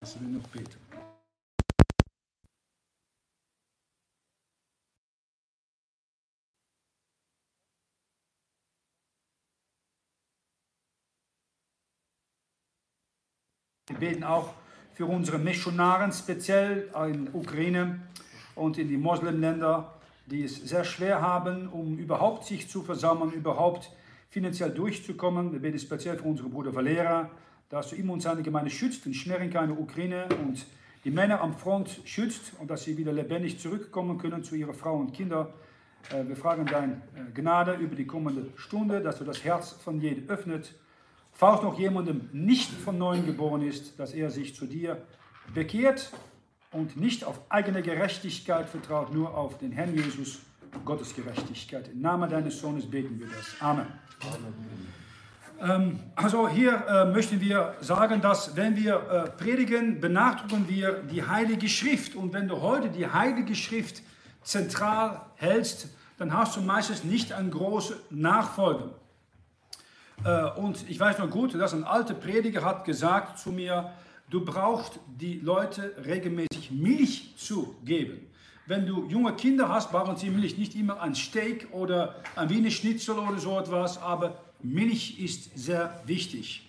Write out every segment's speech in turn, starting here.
Lassen wir noch beten. Wir beten auch für unsere Missionaren, speziell in Ukraine und in die Muslimländer, die es sehr schwer haben, um überhaupt sich zu versammeln, überhaupt finanziell durchzukommen. Wir beten speziell für unsere Bruder Valera, dass du ihm und seine Gemeinde schützt, in Schmerinka in der Ukraine und die Männer am Front schützt und dass sie wieder lebendig zurückkommen können zu ihren Frauen und Kindern. Wir fragen deine Gnade über die kommende Stunde, dass du das Herz von jedem öffnet. Falls noch jemandem nicht von Neuem geboren ist, dass er sich zu dir bekehrt und nicht auf eigene Gerechtigkeit vertraut, nur auf den Herrn Jesus, Gottes Gerechtigkeit. Im Namen deines Sohnes beten wir das. Amen. Also hier möchten wir sagen, dass wenn wir predigen, benachdrücken wir die Heilige Schrift. Und wenn du heute die Heilige Schrift zentral hältst, dann hast du meistens nicht eine große Nachfolge. Und ich weiß noch gut, dass ein alter Prediger hat gesagt zu mir, du brauchst die Leute regelmäßig Milch zu geben. Wenn du junge Kinder hast, brauchen sie Milch, nicht immer ein Steak oder ein Wiener Schnitzel oder so etwas, aber Milch ist sehr wichtig.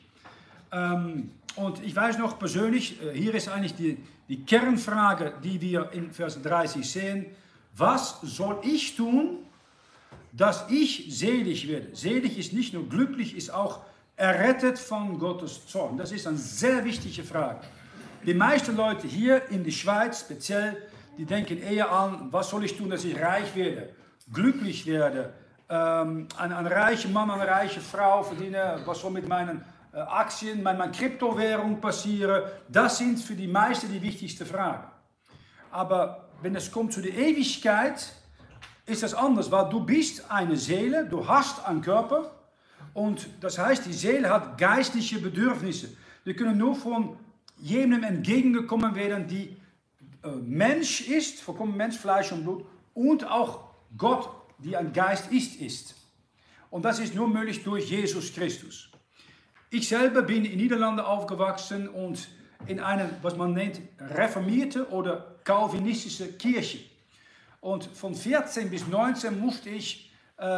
Und ich weiß noch persönlich, hier ist eigentlich die Kernfrage, die wir in Vers 30 sehen. Was soll ich tun, dass ich selig werde? Selig ist nicht nur glücklich, ist auch errettet von Gottes Zorn. Das ist eine sehr wichtige Frage. Die meisten Leute hier in der Schweiz speziell, die denken eher an, was soll ich tun, dass ich reich werde, glücklich werde, ein reicher Mann, eine reiche Frau verdienen, was soll mit meinen Aktien, meiner Kryptowährung passieren. Das sind für die meisten die wichtigsten Fragen. Aber wenn es kommt zu der Ewigkeit, ist das anders, weil du bist eine Seele, du hast einen Körper und das heißt, die Seele hat geistliche Bedürfnisse. Wir können nur von jemandem entgegengekommen werden, die Mensch ist, vollkommen Mensch, Fleisch und Blut und auch Gott, die ein Geist ist. Und das ist nur möglich durch Jesus Christus. Ich selber bin in Niederlanden aufgewachsen und in einer, was man nennt, reformierte oder calvinistische Kirche. Und von 14 bis 19 musste ich,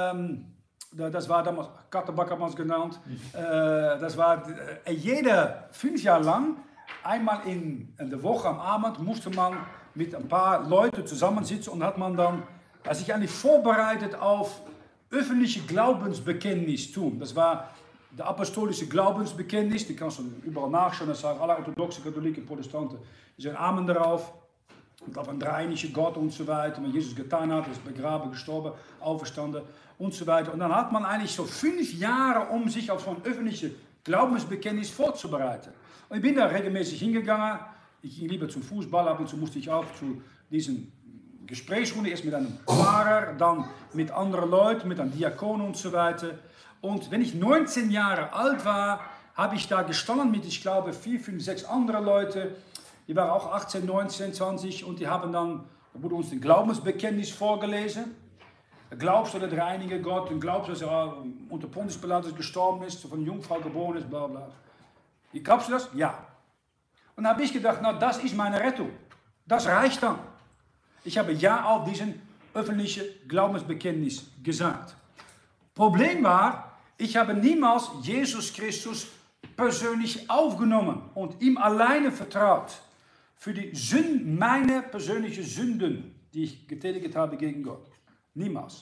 das war damals, Kattenbak hat man es genannt, das war jede 5 Jahre lang, einmal in der Woche am Abend, musste man mit ein paar Leuten zusammensitzen und hat man dann sich eigentlich vorbereitet auf öffentliche Glaubensbekenntnis tun. Das war der apostolische Glaubensbekenntnis, die kannst du überall nachschauen, das sagen alle orthodoxe Katholiken, Protestanten, die sagen Amen darauf. Und auf einen dreieinigen Gott und so weiter, was Jesus getan hat, ist begraben, gestorben, auferstanden und so weiter. Und dann hat man eigentlich so 5 Jahre, um sich auf so ein öffentliches Glaubensbekenntnis vorzubereiten. Und ich bin da regelmäßig hingegangen. Ich ging lieber zum Fußball, ab und zu musste ich auch zu diesen Gesprächsrunden, erst mit einem Pfarrer, dann mit anderen Leuten, mit einem Diakon und so weiter. Und wenn ich 19 Jahre alt war, habe ich da gestanden mit, ich glaube, 4, 5, 6 andere Leute. Die waren auch 18, 19, 20 und die haben dann, da wurde uns ein Glaubensbekenntnis vorgelesen. Glaubst du an den dreieinigen Gott und glaubst du, dass er unter Pontius Pilatus gestorben ist, von einer Jungfrau geboren ist, bla bla. Glaubst du das? Ja. Und dann habe ich gedacht, na, das ist meine Rettung. Das reicht dann. Ich habe ja auf diesen öffentlichen Glaubensbekenntnis gesagt. Problem war, ich habe niemals Jesus Christus persönlich aufgenommen und ihm alleine vertraut. Für die Sünden, meine persönlichen Sünden, die ich getätigt habe gegen Gott. Niemals.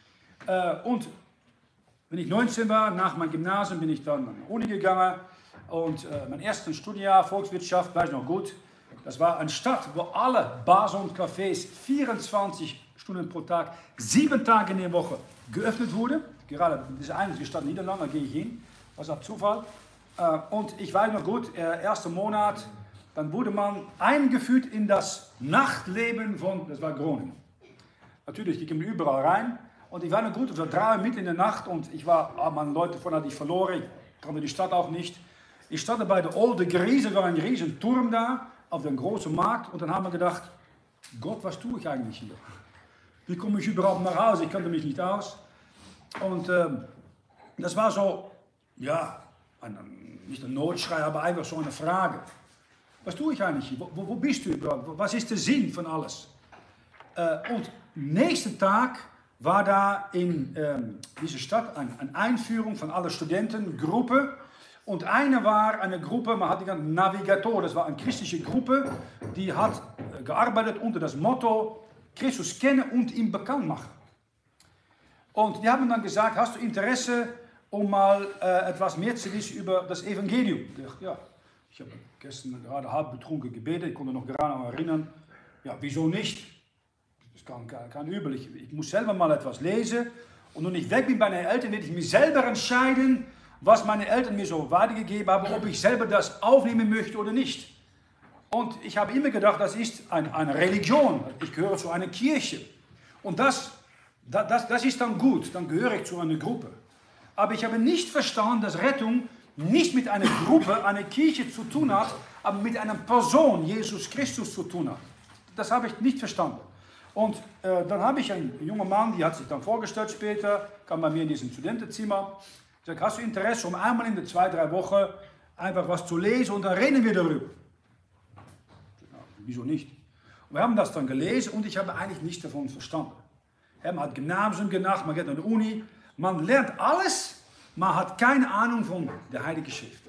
Und wenn ich 19 war, nach meinem Gymnasium, bin ich dann an die Uni gegangen. Und mein erstes Studienjahr Volkswirtschaft, weiß ich noch gut, das war eine Stadt, wo alle Bars und Cafés 24 Stunden pro Tag, 7 Tage in der Woche geöffnet wurden. Gerade diese einzige Stadt in Niederlanden, da gehe ich hin. Das war Zufall. Und ich weiß noch gut, erster Monat, dann wurde man eingeführt in das Nachtleben von, das war Groningen. Natürlich, die kamen überall rein. Und ich war noch gut, es war 3 Uhr mitten in der Nacht und ich war, meine Leute von hatte ich verloren, ich kannte die Stadt auch nicht. Ich stand bei der Olde Griese, war ein riesen Turm da, auf dem großen Markt. Und dann haben wir gedacht, Gott, was tue ich eigentlich hier? Wie komme ich überhaupt nach Hause? Ich kannte mich nicht aus. Und das war so, ja, nicht ein Notschrei, aber einfach so eine Frage. was tue ich eigentlich hier? Wo bist du überhaupt? Was ist der Sinn von alles? Und nächsten Tag war da in dieser Stadt eine Einführung von aller Studentengruppe. Und eine war eine Gruppe, man hat die genannt Navigator, das war eine christliche Gruppe, die hat gearbeitet unter das Motto, Christus kennen und ihm bekannt machen. Und die haben dann gesagt, hast du Interesse, um mal etwas mehr zu wissen über das Evangelium? Ich dachte, ja, ich habe gestern gerade halb betrunken gebetet, ich konnte noch gerade noch erinnern, ja, wieso nicht? Das kann übel. Ich muss selber mal etwas lesen und wenn ich weg bin bei meinen Eltern, werde ich mich selber entscheiden, was meine Eltern mir so weitergegeben haben, ob ich selber das aufnehmen möchte oder nicht. Und ich habe immer gedacht, das ist eine Religion, ich gehöre zu einer Kirche. Und das ist dann gut, dann gehöre ich zu einer Gruppe. Aber ich habe nicht verstanden, dass Rettung nicht mit einer Gruppe, einer Kirche zu tun hat, aber mit einer Person, Jesus Christus, zu tun hat. Das habe ich nicht verstanden. Und dann habe ich einen jungen Mann, die hat sich dann vorgestellt später, kam bei mir in diesem Studentenzimmer. Ich sage, hast du Interesse, um einmal in der 2-3 Wochen einfach was zu lesen und dann reden wir darüber? Ja, wieso nicht? Und wir haben das dann gelesen und ich habe eigentlich nichts davon verstanden. Man hat Gymnasium gemacht, man geht an die Uni, man lernt alles, man hat keine Ahnung von der Heiligen Schrift.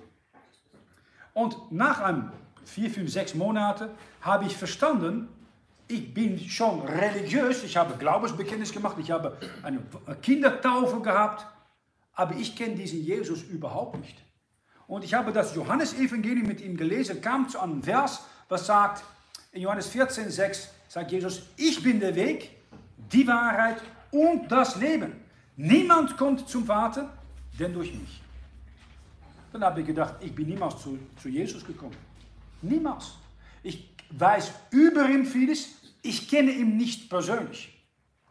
Und nach 4, 5, 6 Monaten habe ich verstanden, ich bin schon religiös, ich habe Glaubensbekenntnis gemacht, ich habe eine Kindertaufe gehabt, aber ich kenne diesen Jesus überhaupt nicht. Und ich habe das Johannesevangelium mit ihm gelesen, kam zu einem Vers, was sagt, in Johannes 14,6 sagt Jesus, ich bin der Weg, die Wahrheit und das Leben. Niemand kommt zum Vater, denn durch mich. Dann habe ich gedacht, ich bin niemals zu Jesus gekommen. Niemals. Ich weiß über ihn vieles, ich kenne ihn nicht persönlich.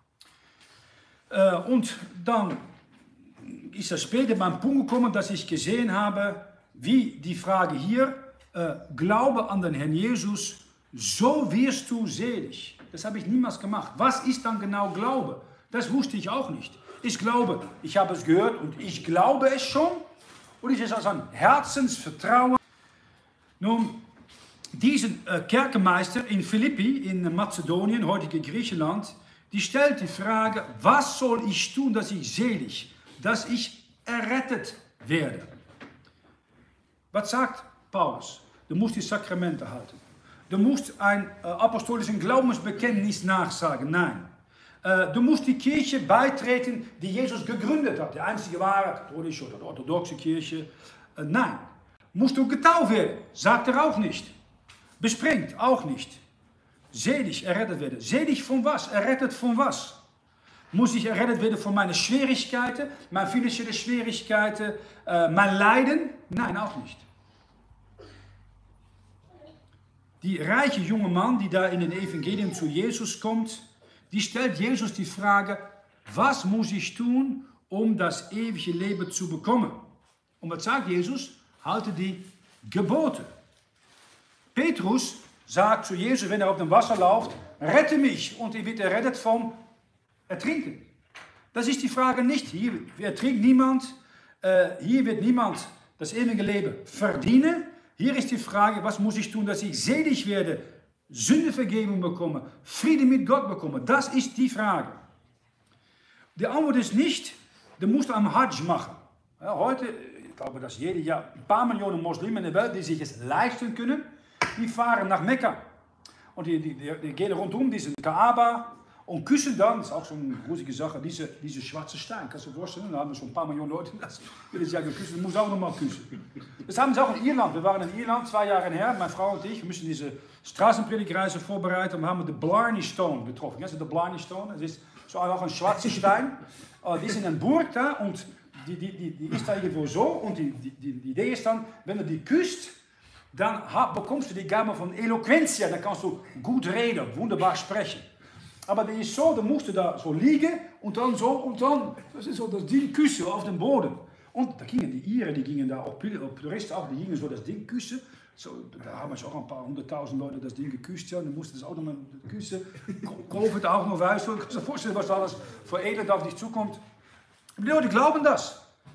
Und dann ist es später beim Punkt gekommen, dass ich gesehen habe, wie die Frage hier, Glaube an den Herrn Jesus, so wirst du selig. Das habe ich niemals gemacht. Was ist dann genau Glaube? Das wusste ich auch nicht. Ich glaube, ich habe es gehört und ich glaube es schon. Und ist es als ein Herzensvertrauen. Nun, diesen Kerkenmeister in Philippi, in Mazedonien, heutige Griechenland, die stellt die Frage, was soll ich tun, dass ich selig, dass ich errettet werde? Was sagt Paulus? Du musst die Sakramente halten. Du musst ein apostolischen Glaubensbekenntnis nachsagen. Nein. Du musst die Kirche beitreten, die Jesus gegründet hat. Die einzige wahre katholische oder orthodoxe Kirche. Nein. Musst du getauft werden? Sagt er auch nicht. Besprengt auch nicht. Selig errettet werden. Selig von was? Errettet von was? Muss ich errettet werden von meinen Schwierigkeiten, meine finanziellen Schwierigkeiten, mein Leiden? Nein, auch nicht. Die reiche junge Mann, die da in den Evangelien zu Jesus kommt, die stellt Jesus die Frage, was muss ich tun, um das ewige Leben zu bekommen? Und was sagt Jesus? Halte die Gebote. Petrus sagt zu Jesus, wenn er auf dem Wasser läuft, rette mich und er wird errettet vom Ertrinken. Das ist die Frage nicht. Hier ertrinkt niemand, hier wird niemand das ewige Leben verdienen. Hier ist die Frage, was muss ich tun, dass ich selig werde, Sündevergebung bekomme, Friede mit Gott bekomme. Das ist die Frage. Die Antwort ist nicht, du musst am Hajj machen. Ja, heute, ich glaube, dass jedes Jahr ein paar Millionen Moslimen in der Welt, die sich es leisten können, die fahren nach Mekka. Und die gehen rundum diesen Kaaba und küssen dann, das ist auch so eine gruselige Sache, diese schwarze Stein. Kannst du dir vorstellen? Da haben wir schon ein paar Millionen Leute das jedes Jahr geküsst. Du musst auch nochmal küssen. Das haben sie auch in Irland. Wir waren in Irland 2 Jahre her, meine Frau und ich. Wir müssen diese Straßenpredigreise vorbereiten und haben den Blarney Stone getroffen. Kennst du den Blarney Stone? Das ist so auch ein schwarzer Stein. Die ist in einer Burg da und die ist da irgendwo so. Und die Idee ist dann, wenn du die küsst, dann bekommst du die Gabe von Eloquentia. Dann kannst du gut reden, wunderbar sprechen. Aber die ist so, dann musst du da so liegen und dann so und dann, das ist so das Ding küssen auf dem Boden. Und da gingen die Iren, die gingen da auch, Touristen auch, die gingen so das Ding küssen. So, da haben auch ein paar 100.000 Leute das Ding geküsst, ja, dann mussten das auch nochmal küssen. Covid auch noch weiß, so, ich kann mir vorstellen, was da alles für Elend auf dich zukommt. Die Leute glauben das.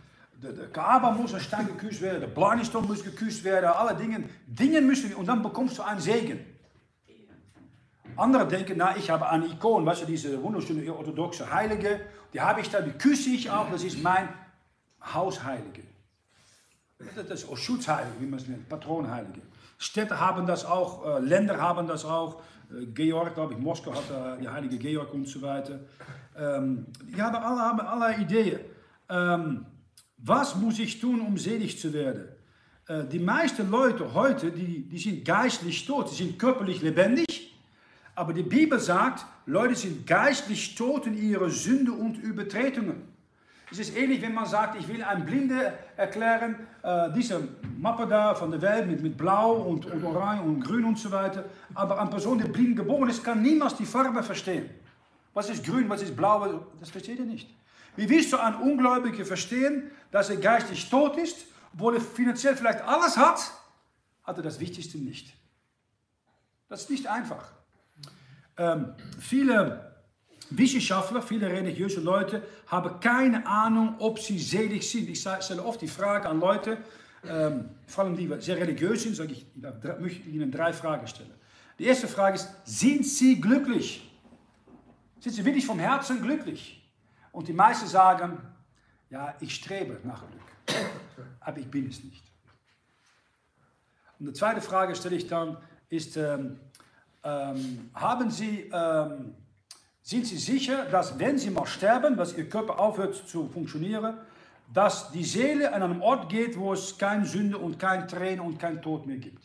de Kaaba muss ein Stein geküsst werden, der Planiston muss geküsst werden, alle Dinge müssen wir, und dann bekommst du einen Segen. Andere denken, na, ich habe eine Ikon, weißt du, diese wunderschöne orthodoxe Heilige, die habe ich da, die küsse ich auch, das ist mein Hausheilige. Das ist auch Schutzheilige, wie man es nennt, Patronheilige. Städte haben das auch, Länder haben das auch. Georg, glaube ich, Moskau hat die heilige Georg und so weiter. Die haben alle Ideen. Was muss ich tun, um selig zu werden? Die meisten Leute heute, die sind geistlich tot, die sind körperlich lebendig. Aber die Bibel sagt, Leute sind geistlich tot in ihre Sünde und Übertretungen. Es ist ähnlich, wenn man sagt, ich will einem Blinde erklären, diese Mappe da von der Welt mit Blau und Orange und Grün und so weiter. Aber eine Person, die blind geboren ist, kann niemals die Farbe verstehen. Was ist grün, was ist blau, das versteht er nicht. Wie willst du einen Ungläubigen verstehen, dass er geistig tot ist, obwohl er finanziell vielleicht alles hat, hat er das Wichtigste nicht. Das ist nicht einfach. Viele Wissenschaftler, viele religiöse Leute haben keine Ahnung, ob sie selig sind. Ich stelle oft die Frage an Leute, vor allem die sehr religiös sind, sage ich, möchte ihnen 3 Fragen stellen. Die erste Frage ist, sind sie glücklich? Sind sie wirklich vom Herzen glücklich? Und die meisten sagen, ja, ich strebe nach Glück, aber ich bin es nicht. Und die zweite Frage stelle ich dann, ist, sind Sie sicher, dass wenn Sie mal sterben, dass Ihr Körper aufhört zu funktionieren, dass die Seele an einem Ort geht, wo es keine Sünde und kein Tränen und kein Tod mehr gibt?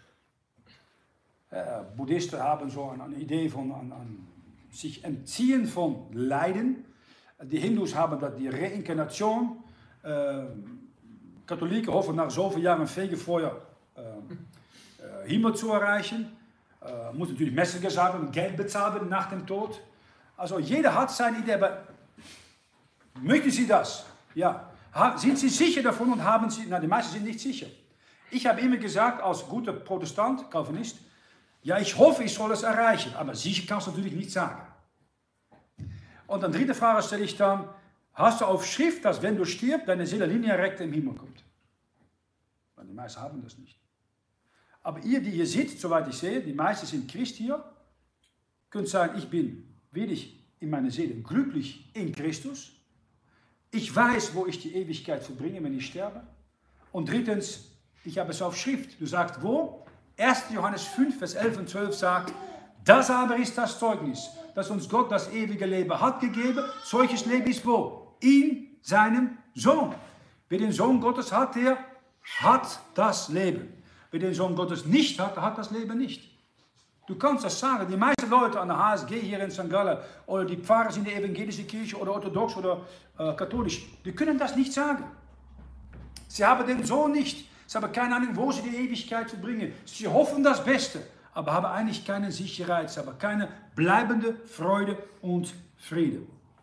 Buddhisten haben so eine Idee von sich entziehen von Leiden. Die Hindus haben das die Reinkarnation. Katholiken hoffen nach zoveel Jahren Fegefeuer Himmel zu erreichen. Muss natürlich Messe gesagt werden, Geld bezahlt werden nach dem Tod. Also jeder hat seine Idee, aber möchten Sie das? Ja. Sind Sie sicher davon und haben Sie, na die meisten sind nicht sicher. Ich habe immer gesagt, als guter Protestant, Calvinist, ja ich hoffe, ich soll es erreichen, aber sicher kannst du natürlich nicht sagen. Und eine dritte Frage stelle ich dann, hast du auf Schrift, dass wenn du stirbst, deine Seele linear im Himmel kommt? Weil die meisten haben das nicht. Aber ihr, die hier sitzt, soweit ich sehe, die meisten sind Christ hier, könnt sagen, ich bin wirklich in meiner Seele glücklich in Christus. Ich weiß, wo ich die Ewigkeit verbringe, wenn ich sterbe. Und drittens, ich habe es auf Schrift. Du sagst, wo? 1. Johannes 5, Vers 11 und 12 sagt, das aber ist das Zeugnis, dass uns Gott das ewige Leben hat gegeben. Solches Leben ist wo? In seinem Sohn. Wer den Sohn Gottes hat, der hat das Leben. Wer den Sohn Gottes nicht hat, der hat das Leben nicht. Du kannst das sagen. Die meisten Leute an der HSG hier in St. Gallen oder die Pfarrer in der evangelischen Kirche oder orthodox oder katholisch, die können das nicht sagen. Sie haben den Sohn nicht. Sie haben keine Ahnung, wo sie die Ewigkeit verbringen. Sie hoffen das Beste, aber haben eigentlich keine Sicherheit. Sie haben keine bleibende Freude und Friede.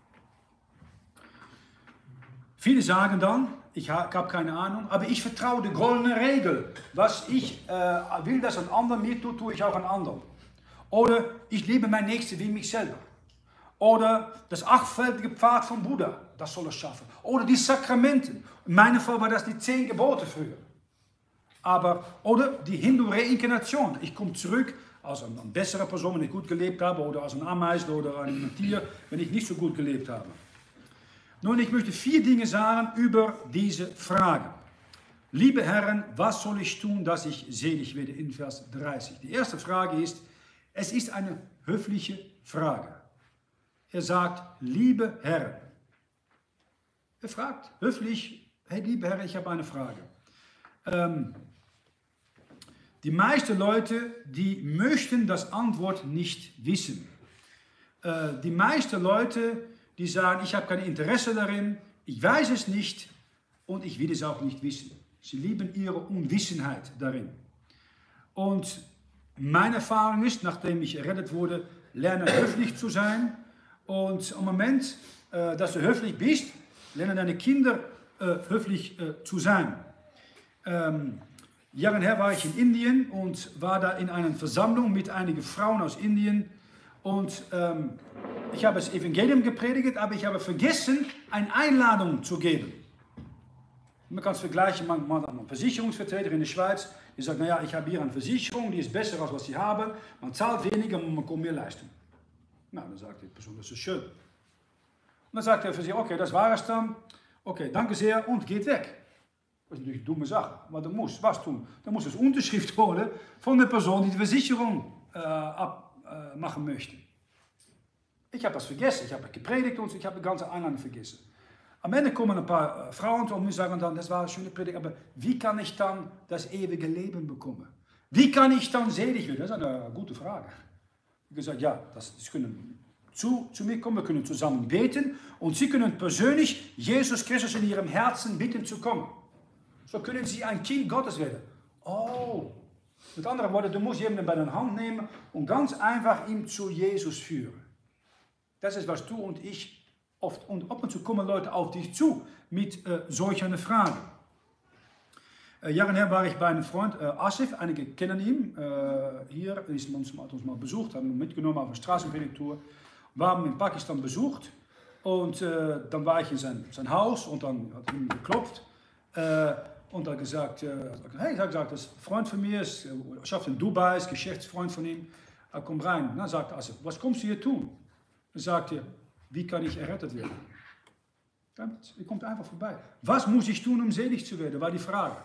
Viele sagen dann, ich habe keine Ahnung, aber ich vertraue der goldenen Regel. Was ich will, dass ein anderer mir tut, tue ich auch an anderen. Oder ich liebe mein Nächsten wie mich selber. Oder das 8-fältige Pfad von Buddha, das soll es schaffen. Oder die Sakramenten. In meinem Fall war das die 10 Gebote früher. Oder die Hindu-Reinkarnation. Ich komme zurück als eine bessere Person, wenn ich gut gelebt habe, oder als ein Ameisel oder ein Tier, wenn ich nicht so gut gelebt habe. Nun, ich möchte 4 Dinge sagen über diese Frage. Liebe Herren, was soll ich tun, dass ich selig werde? In Vers 30. Die erste Frage ist, es ist eine höfliche Frage. Er sagt, liebe Herren. Er fragt höflich, hey, liebe Herren, ich habe eine Frage. Die meisten Leute, die möchten das Antwort nicht wissen. Die meisten Leute, die sagen, ich habe kein Interesse darin, ich weiß es nicht und ich will es auch nicht wissen. Sie lieben ihre Unwissenheit darin. Und meine Erfahrung ist, nachdem ich errettet wurde, lerne höflich zu sein. Und im Moment, dass du höflich bist, lerne deine Kinder höflich zu sein. Jahre her war ich in Indien und war da in einer Versammlung mit einigen Frauen aus Indien. Und ich habe das Evangelium gepredigt, aber ich habe vergessen, eine Einladung zu geben. Man kann es vergleichen, man hat einen Versicherungsvertreter in der Schweiz, die sagt, naja, ich habe hier eine Versicherung, die ist besser als was Sie haben, man zahlt weniger und man kann mehr leisten. Na, dann sagt die Person, das ist schön. Und dann sagt der Versicherer, okay, das war es dann, okay, danke sehr und geht weg. Das ist natürlich eine dumme Sache, aber du musst was tun. Dann muss es Unterschrift holen von der Person, die die Versicherung abmachen möchte. Ich habe das vergessen, ich habe gepredigt und ich habe die ganze Einladung vergessen. Am Ende kommen ein paar Frauen zu mir und sagen dann, das war eine schöne Predigt, aber wie kann ich dann das ewige Leben bekommen? Wie kann ich dann selig werden? Das ist eine gute Frage. Ich habe gesagt, ja, Sie können zu mir kommen, wir können zusammen beten und Sie können persönlich Jesus Christus in Ihrem Herzen bitten zu kommen. So können Sie ein Kind Gottes werden. Oh, mit anderen Worten, du musst jemanden bei der Hand nehmen und ganz einfach ihn zu Jesus führen. Das ist, was du und ich oft, und ab und zu kommen Leute auf dich zu mit solch einer Frage. Jahre her war ich bei einem Freund, Asif, einige kennen ihn, hier, er hat uns mal besucht, haben ihn mitgenommen auf eine Straßenpredigtour. Wir haben ihn in Pakistan besucht und dann war ich in sein Haus und dann hat er ihn geklopft und hat gesagt, hey, das ist ein Freund von mir, er schafft in Dubai, ist Geschäftsfreund von ihm, er kommt rein. Und dann sagt Asif, was kommst du hier tun? Dann sagt er, wie kann ich errettet werden? Er kommt einfach vorbei. Was muss ich tun, um selig zu werden, war die Frage.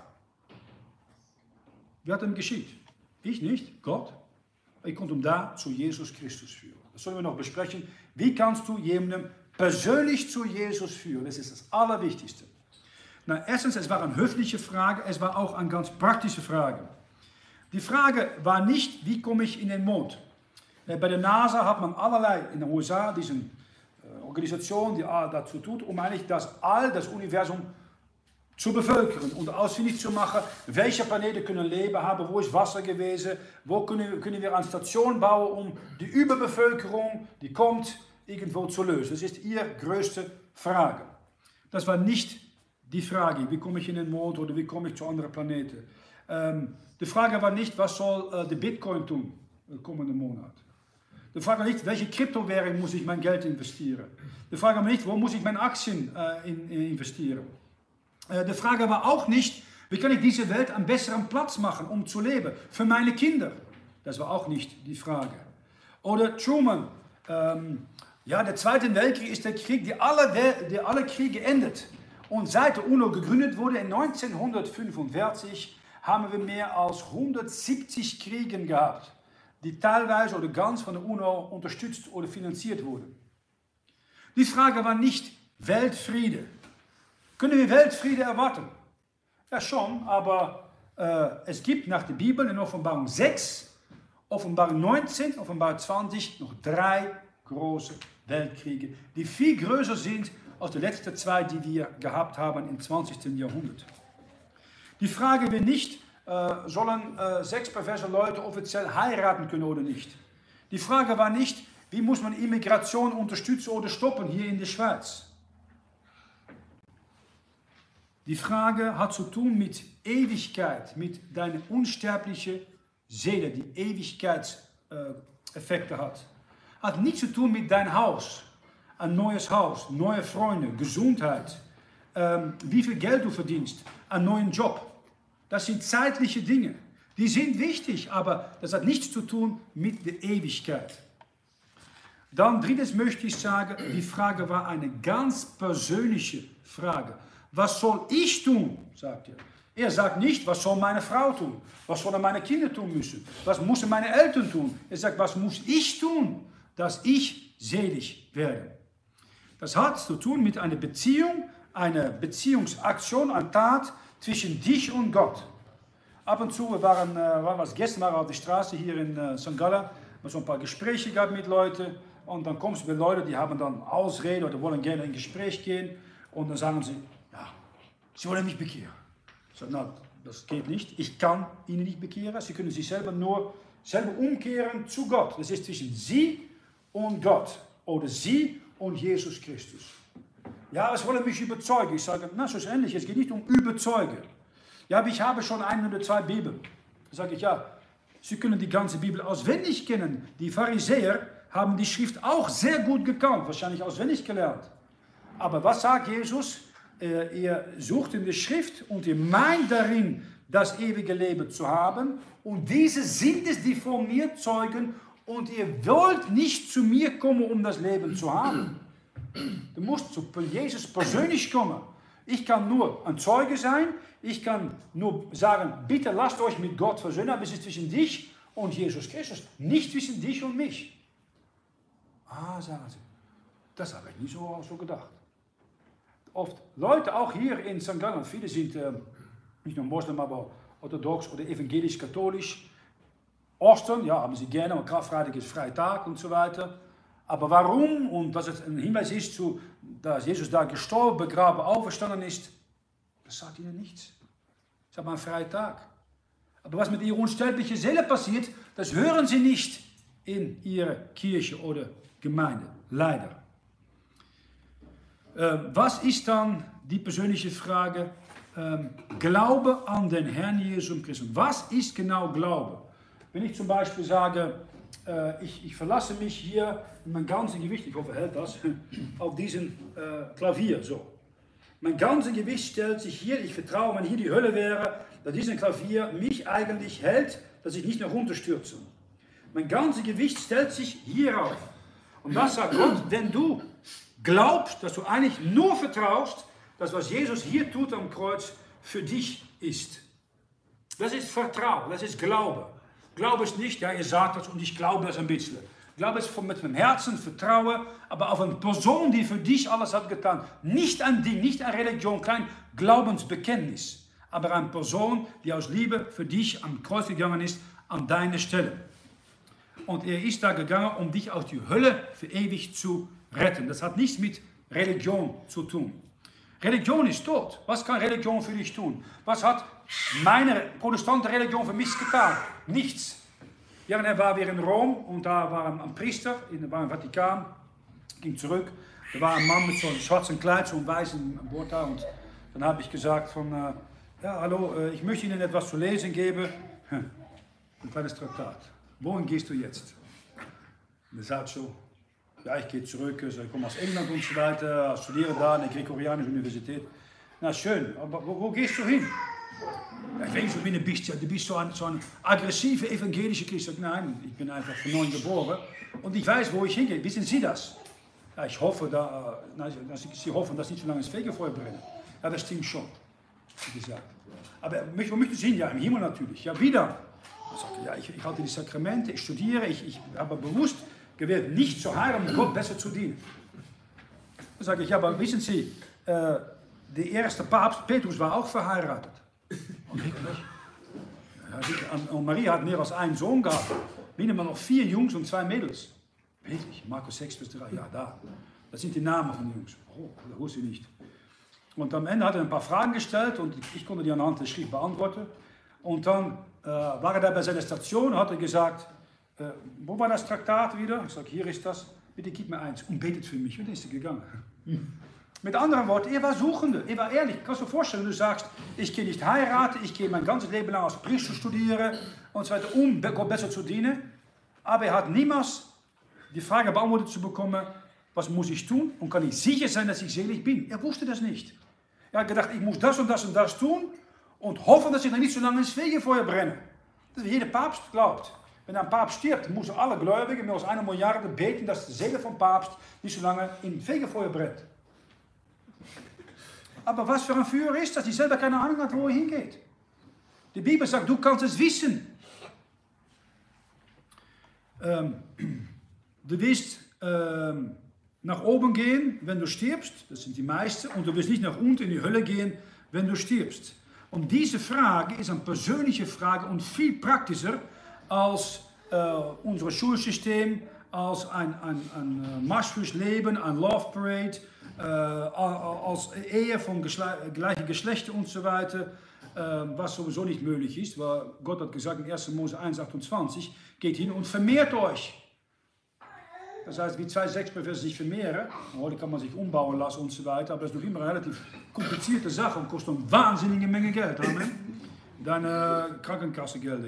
Wer hat ihm geschickt? Ich nicht, Gott. Ich konnte ihn da zu Jesus Christus führen. Das sollen wir noch besprechen. Wie kannst du jemanden persönlich zu Jesus führen? Das ist das Allerwichtigste. Na, erstens, es war eine höfliche Frage, es war auch eine ganz praktische Frage. Die Frage war nicht, wie komme ich in den Mond? Bei der NASA hat man allerlei, in den USA, diese Organisation, die dazu tut, um eigentlich das All, das Universum zu bevölkern und ausfindig zu machen, welche Planeten können Leben haben, wo ist Wasser gewesen, wo können wir eine Station bauen, um die Überbevölkerung, die kommt, irgendwo zu lösen. Das ist ihre größte Frage. Das war nicht die Frage, wie komme ich in den Mond oder wie komme ich zu anderen Planeten. Die Frage war nicht, was soll der Bitcoin tun im kommenden Monat. Die Frage war nicht, welche Kryptowährung muss ich mein Geld investieren. Die Frage war nicht, wo muss ich meine Aktien investieren. Die Frage war auch nicht, wie kann ich diese Welt einen besseren Platz machen, um zu leben, für meine Kinder. Das war auch nicht die Frage. Oder Truman, ja, der Zweite Weltkrieg ist der Krieg, der alle Kriege endet. Und seit der UNO gegründet wurde in 1945, haben wir mehr als 170 Kriege gehabt, die teilweise oder ganz von der UNO unterstützt oder finanziert wurden. Die Frage war nicht Weltfriede. Können wir Weltfriede erwarten? Ja schon, aber es gibt nach der Bibel in Offenbarung 6, Offenbarung 19, Offenbarung 20 noch 3 große Weltkriege, die viel größer sind als die letzten 2, die wir gehabt haben im 20. Jahrhundert. Die Frage war nicht, sollen 6 perverse Leute offiziell heiraten können oder nicht. Die Frage war nicht, wie muss man Immigration unterstützen oder stoppen hier in der Schweiz. Die Frage hat zu tun mit Ewigkeit, mit deiner unsterblichen Seele, die Ewigkeitseffekte hat. Hat nichts zu tun mit deinem Haus, ein neues Haus, neue Freunde, Gesundheit, wie viel Geld du verdienst, einen neuen Job. Das sind zeitliche Dinge. Die sind wichtig, aber das hat nichts zu tun mit der Ewigkeit. Dann drittens möchte ich sagen, die Frage war eine ganz persönliche Frage. Was soll ich tun, sagt er. Er sagt nicht, was soll meine Frau tun? Was sollen meine Kinder tun müssen? Was müssen meine Eltern tun? Er sagt, was muss ich tun, dass ich selig werde? Das hat zu tun mit einer Beziehung, einer Beziehungsaktion, einer Tat zwischen dich und Gott. Ab und zu waren gestern auf der Straße hier in St. Gallen, so ein paar Gespräche gehabt mit Leuten und dann kommst du mit Leuten, die haben dann Ausreden oder wollen gerne in ein Gespräch gehen und dann sagen sie, ja, sie wollen mich bekehren. Ich sage, na, das geht nicht, ich kann ihnen nicht bekehren, sie können sich selber umkehren zu Gott. Das ist zwischen sie und Gott oder sie und Jesus Christus. Ja, es wollen mich überzeugen. Ich sage, na, so ist es ähnlich, es geht nicht um überzeugen. Ja, aber ich habe schon 1 oder 2 Bibeln. Da sage ich, ja, Sie können die ganze Bibel auswendig kennen. Die Pharisäer haben die Schrift auch sehr gut gekannt, wahrscheinlich auswendig gelernt. Aber was sagt Jesus? ihr sucht in der Schrift und ihr meint darin, das ewige Leben zu haben. Und diese sind es, die von mir zeugen. Und ihr wollt nicht zu mir kommen, um das Leben zu haben. Du musst zu Jesus persönlich kommen. Ich kann nur ein Zeuge sein. Ich kann nur sagen, bitte lasst euch mit Gott versöhnen. Aber es ist zwischen dich und Jesus Christus, nicht zwischen dich und mich. Ah, sagen sie, das habe ich nie so gedacht. Oft Leute, auch hier in St. Gallen, viele sind nicht nur Moslem, aber orthodox oder evangelisch-katholisch. Ostern, ja, haben sie gerne, aber Karfreitag ist Freitag und so weiter. Aber warum und dass es ein Hinweis ist, dass Jesus da gestorben, begraben, auferstanden ist, das sagt ihnen nichts. Es ist aber ein Freitag. Aber was mit ihrer unsterblichen Seele passiert, das hören sie nicht in ihrer Kirche oder Gemeinde. Leider. Was ist dann die persönliche Frage? Glaube an den Herrn Jesus Christus. Was ist genau Glaube? Wenn ich zum Beispiel sage, ich verlasse mich hier mit meinem ganzen Gewicht, ich hoffe, hält das, auf diesen Klavier. So. Mein ganzes Gewicht stellt sich hier, ich vertraue, wenn hier die Hölle wäre, dass dieses Klavier mich eigentlich hält, dass ich nicht mehr runterstürze. Mein ganzes Gewicht stellt sich hier auf. Und das sagt Gott, wenn du glaubst, dass du eigentlich nur vertraust, dass was Jesus hier tut am Kreuz für dich ist. Das ist Vertrauen, das ist Glaube. Glaube ist nicht, ja, ihr sagt das und ich glaube das ein bisschen. Glaube ist mit dem Herzen Vertrauen, aber auf eine Person, die für dich alles hat getan. Nicht ein Ding, nicht eine Religion, kein Glaubensbekenntnis, aber eine Person, die aus Liebe für dich am Kreuz gegangen ist, an deine Stelle. Und er ist da gegangen, um dich aus der Hölle für ewig zu retten. Das hat nichts mit Religion zu tun. Religion ist tot. Was kann Religion für dich tun? Was hat meine protestante Religion für mich getan? Nichts. Ja, und er war wieder in Rom und da war ein Priester, war im Vatikan, ging zurück. Da war ein Mann mit so einem schwarzen Kleid, so einem weißen Bord da. Und dann habe ich gesagt von, ja, hallo, ich möchte Ihnen etwas zu lesen geben. Ein kleines Traktat. Wohin gehst du jetzt? Und er sagt so, ja, ich gehe zurück, also ich komme aus England und so weiter, studiere da an der Gregorianischen Universität. Na schön, aber wo gehst du hin? Ja, ich weiß, du bist so ein aggressiver evangelischer Christ. Ich sage, nein, ich bin einfach von neuem geboren und ich weiß, wo ich hingehe. Wissen Sie das? Ja, ich hoffe, Sie hoffen, dass nicht so lange ins Fegefeuer brennen. Ja, das stimmt schon, wie gesagt. Aber wo möchten Sie hin? Ja, im Himmel natürlich. Ja, wieder. Ich sage, ja, ich halte die Sakramente, ich studiere, ich habe bewusst gewählt, nicht zu heiraten, um Gott besser zu dienen. Dann sage ich, ja, aber wissen Sie, der erste Papst, Petrus, war auch verheiratet. Und ich nicht. Ja, und Maria hat mehr als einen Sohn gehabt. Minimum noch 4 Jungs und 2 Mädels. Wirklich, Markus 6 bis 3, ja, da. Das sind die Namen von den Jungs. Oh, das wusste ich nicht. Und am Ende hat er ein paar Fragen gestellt und ich konnte die anhand der Schrift beantworten. Und dann war er da bei seiner Station und hat er gesagt, wo war das Traktat wieder? Ich sage, hier ist das. Bitte gib mir eins und betet für mich. Und dann ist er gegangen. Mit anderen Worten, er war Suchende, er war ehrlich. Kannst du dir vorstellen, du sagst, ich gehe nicht heiraten, ich gehe mein ganzes Leben lang als Priester studieren und so weiter, um Gott besser zu dienen. Aber er hat niemals die Frage beantwortet zu bekommen, was muss ich tun und kann ich sicher sein, dass ich selig bin. Er wusste das nicht. Er hat gedacht, ich muss das und das und das tun und hoffen, dass ich dann nicht so lange ins Fegefeuer brenne. Das ist wie jeder Papst glaubt. Wenn ein Papst stirbt, müssen alle Gläubigen mehr als 1 Milliarde beten, dass die Seele vom Papst nicht so lange im Fegefeuer brennt. Aber was für ein Führer ist das, die selber keine Ahnung hat, wo er hingeht? Die Bibel sagt, du kannst es wissen. Du wirst nach oben gehen, wenn du stirbst, das sind die meisten, und du wirst nicht nach unten in die Hölle gehen, wenn du stirbst. Und diese Frage ist eine persönliche Frage und viel praktischer als unser Schulsystem, als ein Marsch fürs Leben, ein Love Parade, als Ehe von gleichen Geschlechtern und so weiter, was sowieso nicht möglich ist, weil Gott hat gesagt in 1. Mose 1,28, geht hin und vermehrt euch. Das heißt, wie 2 Sexperverse sich vermehren, heute kann man sich umbauen lassen und so weiter, aber das ist noch immer eine relativ komplizierte Sache und kostet eine wahnsinnige Menge Geld. Amen. Deine Krankenkassengelder,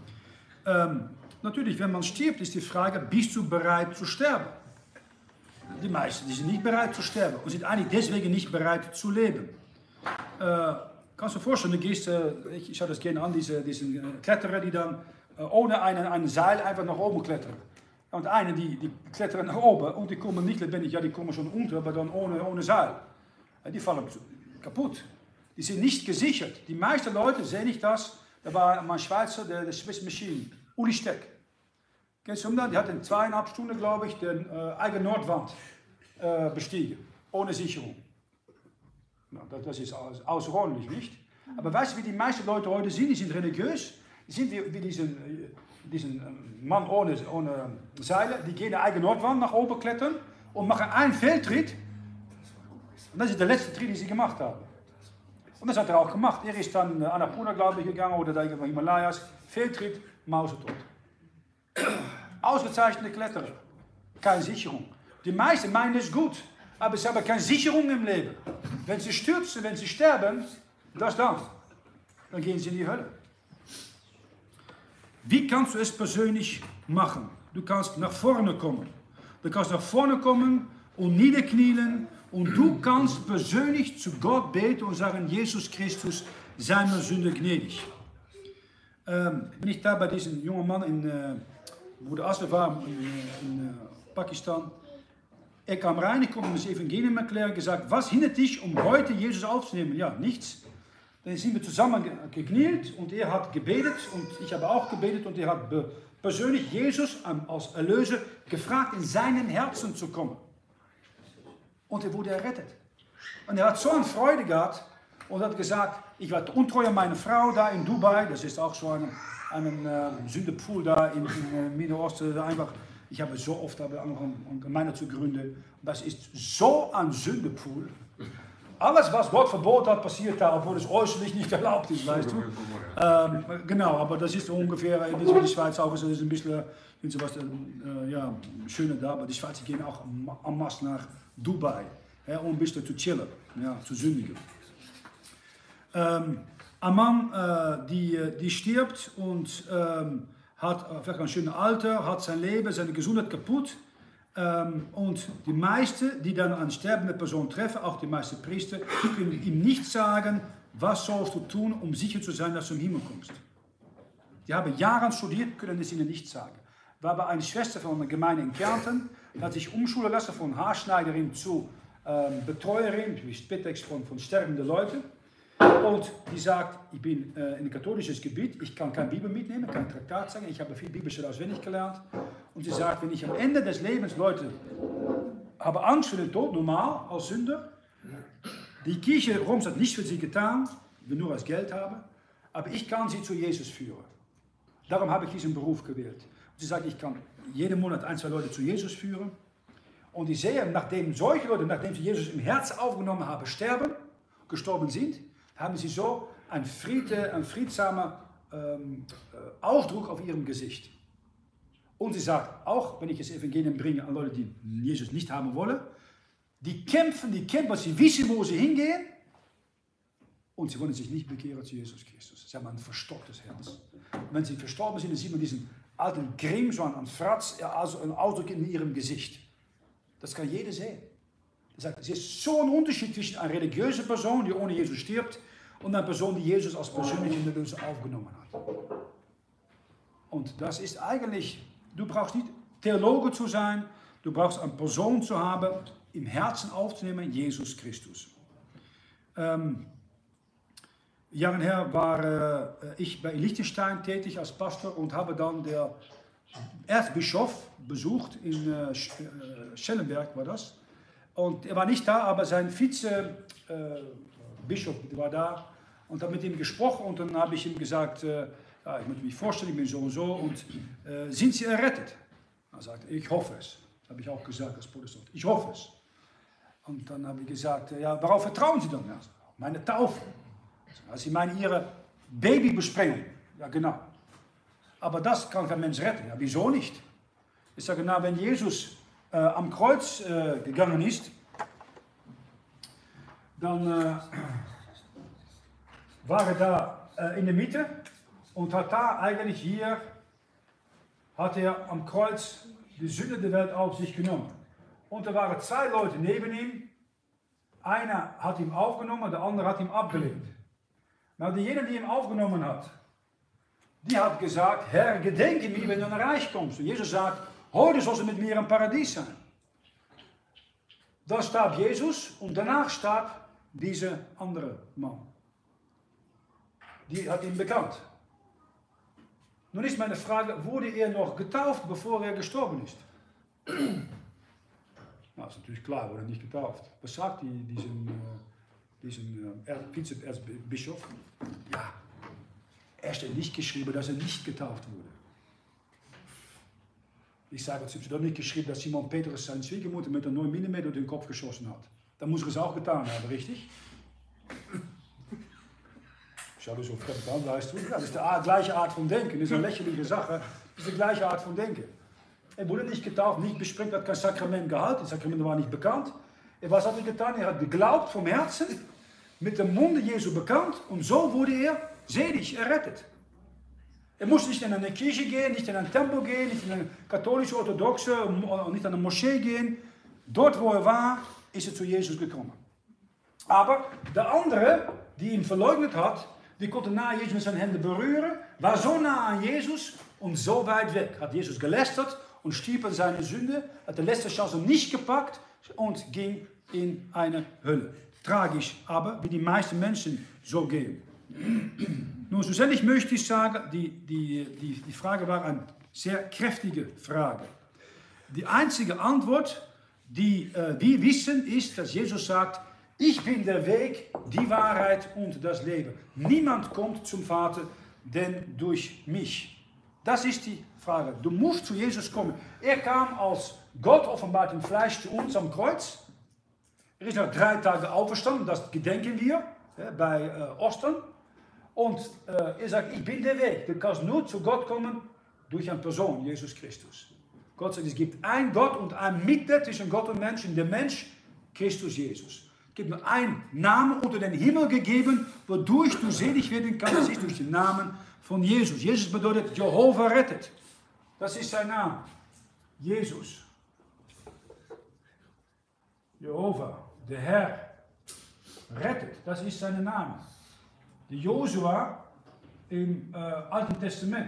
ja. Natürlich, wenn man stirbt, ist die Frage, bist du bereit zu sterben? die meisten, die sind nicht bereit zu sterben und sind eigentlich deswegen nicht bereit zu leben. Kannst du dir vorstellen, du gehst, ich schaue das gerne an, diesen Kletterer, die dann ohne ein Seil einfach nach oben klettern. Und die klettern nach oben und die kommen nicht lebendig, ja die kommen schon unter, aber dann ohne Seil. Die fallen kaputt. Die sind nicht gesichert. Die meisten Leute sehen nicht das. Da war mein Schweizer, der Swiss Machine, Uli Steck. Kennst du ihn da? Die hat in 2,5 Stunden, glaube ich, die eigene Nordwand bestiegen, ohne Sicherung. Na, das ist außerordentlich, nicht? Aber weißt du, wie die meisten Leute heute sind? Die sind religiös. Die sind wie diesen Mann ohne Seile. Die gehen die eigene Nordwand nach oben klettern und machen einen Fehltritt. Und das ist der letzte Tritt, den sie gemacht haben. Und das hat er auch gemacht. Er ist dann an Annapurna, glaube ich, gegangen oder da in den Himalayas. Fehltritt, mausetot. Ausgezeichnete Kletterer. Keine Sicherung. Die meisten meinen es gut, aber sie haben keine Sicherung im Leben. Wenn sie stürzen, wenn sie sterben, dann gehen sie in die Hölle. Wie kannst du es persönlich machen? Du kannst nach vorne kommen. Du kannst nach vorne kommen und niederknielen und du kannst persönlich zu Gott beten und sagen, Jesus Christus, sei mir Sünde gnädig. Bin ich da bei diesem jungen Mann wo der Asle war in Pakistan. Er kam rein, ich konnte ihm das Evangelium erklären, gesagt, was hindert dich, um heute Jesus aufzunehmen? Ja, nichts. Dann sind wir zusammen geknielt und er hat gebetet und ich habe auch gebetet und er hat persönlich Jesus als Erlöser gefragt, in seinem Herzen zu kommen. Und er wurde errettet. Und er hat so eine Freude gehabt und hat gesagt, ich war untreu an meine Frau da in Dubai, das ist auch so ein Sündepool da in Mittelosten. Ich habe so oft angefangen, Gemeinde zu gründen. Das ist so ein Sündepool. Alles, was Gott verboten hat, passiert da, obwohl es äußerlich nicht erlaubt ist, weißt du. Genau, aber das ist ungefähr, wie die Schweiz auch ist, das ist ein bisschen schöner da, aber die Schweizer gehen auch en masse nach Dubai, um ein bisschen zu chillen, ja, zu sündigen. Ein Mann, die stirbt und hat vielleicht ein schönes Alter, hat sein Leben, seine Gesundheit kaputt. Und die meisten, die dann eine sterbende Person treffen, auch die meisten Priester, können ihm nicht sagen, was sollst du tun, um sicher zu sein, dass du im Himmel kommst. Die haben Jahre studiert, können es ihnen nicht sagen. Wir haben eine Schwester von einer Gemeinde in Kärnten, die hat sich umschulen lassen von Haarschneiderin zu Betreuerin, wie Spittex von sterbenden Leuten. Und die sagt, ich bin in ein katholisches Gebiet, ich kann keine Bibel mitnehmen, kein Traktat sagen, ich habe viel Bibelstellen auswendig gelernt. Und sie sagt, wenn ich am Ende des Lebens, Leute, habe Angst vor dem Tod, normal, als Sünder. Die Kirche Roms hat nichts für sie getan, wir nur als Geld haben, aber ich kann sie zu Jesus führen. Darum habe ich diesen Beruf gewählt. Und sie sagt, ich kann jeden Monat 1, 2 Leute zu Jesus führen. Und ich sehe, nachdem solche Leute, nachdem sie Jesus im Herz aufgenommen haben, gestorben sind, haben sie so einen friedsamen Ausdruck auf ihrem Gesicht. Und sie sagt, auch wenn ich das Evangelium bringe an Leute, die Jesus nicht haben wollen, die kämpfen, weil sie wissen, wo sie hingehen. Und sie wollen sich nicht bekehren zu Jesus Christus. Sie haben ein verstocktes Herz. Und wenn sie verstorben sind, dann sieht man diesen alten Grimm, so einen Fratz, also einen Ausdruck in ihrem Gesicht. Das kann jeder sehen. Er sagt, es ist so ein Unterschied zwischen einer religiösen Person, die ohne Jesus stirbt, und einer Person, die Jesus als persönlichen Erlöser aufgenommen hat. Und das ist eigentlich, du brauchst nicht Theologe zu sein, du brauchst eine Person zu haben, im Herzen aufzunehmen, Jesus Christus. Jahre her war ich bei Liechtenstein tätig als Pastor und habe dann der Erzbischof besucht, in Schellenberg war das. Und er war nicht da, aber sein Vize-Bischof war da und habe mit ihm gesprochen und dann habe ich ihm gesagt, ja, ich möchte mich vorstellen, ich bin so und so und sind Sie errettet? Er sagte, ich hoffe es. Das habe ich auch gesagt als Protestant, ich hoffe es. Und dann habe ich gesagt, ja, worauf vertrauen Sie dann? Ja, meine Taufe. Also, Sie meinen Ihre Babybesprengung? Ja, genau. Aber das kann kein Mensch retten. Ja, wieso nicht? Ich sage, na, wenn Jesus am Kreuz gegangen ist, dann war er da in der Mitte und hat da eigentlich hier, hat er am Kreuz die Sünde der Welt auf sich genommen. Und da waren zwei Leute neben ihm. Einer hat ihn aufgenommen, der andere hat ihn abgelehnt. Nou, diegene, die ihn aufgenommen hat, die hat gesagt, Herr, gedenke mir, wenn du naar Reich kommst. Und Jesus sagt, heute sollst du mit mir im Paradies sein. Da starb Jesus und danach starb dieser andere Mann. Die hat ihn bekannt. Nun ist meine Frage, wurde er noch getauft, bevor er gestorben ist? Nou, ist natürlich klar, wurde nicht getauft. Was sagt diesen Vizeerzbischof? Ja, er steht nicht geschrieben, dass er nicht getauft wurde. Ich sage, es ist doch nicht geschrieben, dass Simon Petrus seine Schwiegermutter mit einem 9 mm durch den Kopf geschossen hat. Dann muss er es auch getan haben, richtig? Schau dir so fremd an, weißt du? Das ist die gleiche Art von Denken. Das ist eine lächerliche Sache. Das ist die gleiche Art von Denken. Er wurde nicht getauft, nicht besprengt, hat kein Sakrament gehalten. Das Sakrament war nicht bekannt. Was hat er getan? Er hat geglaubt vom Herzen, mit dem Munde Jesu bekannt und so wurde er selig, errettet. Er musste nicht in eine Kirche gehen, nicht in einen Tempel gehen, nicht in eine katholische, orthodoxe, nicht in eine Moschee gehen. Dort, wo er war, ist er zu Jesus gekommen. Aber der andere, die ihn verleugnet hat, die konnte nahe Jesus mit seinen Händen berühren, war so nah an Jesus und so weit weg. Hat Jesus gelästert und stieb an seine Sünde, hat die letzte Chance nicht gepackt und ging in eine Hölle. Tragisch, aber wie die meisten Menschen so gehen. Nun, schlussendlich möchte ich sagen, die Frage war eine sehr kräftige Frage. Die einzige Antwort, die wir wissen, ist, dass Jesus sagt, ich bin der Weg, die Wahrheit und das Leben. Niemand kommt zum Vater, denn durch mich. Das ist die Frage. Du musst zu Jesus kommen. Er kam als Gott offenbart im Fleisch zu uns am Kreuz. Er ist nach 3 Tagen auferstanden, das gedenken wir bei Ostern. Und er sagt, ich bin der Weg. Du kannst nur zu Gott kommen durch eine Person, Jesus Christus. Gott sagt, es gibt ein Gott und ein Mitte zwischen Gott und Menschen, der Mensch, Christus Jesus. Es gibt nur einen Namen unter den Himmel gegeben, wodurch du selig werden kannst, das ist durch den Namen von Jesus. Jesus bedeutet Jehova rettet. Das ist sein Name. Jesus. Jehova, der Herr, rettet. Das ist sein Name. Der Josua im Alten Testament.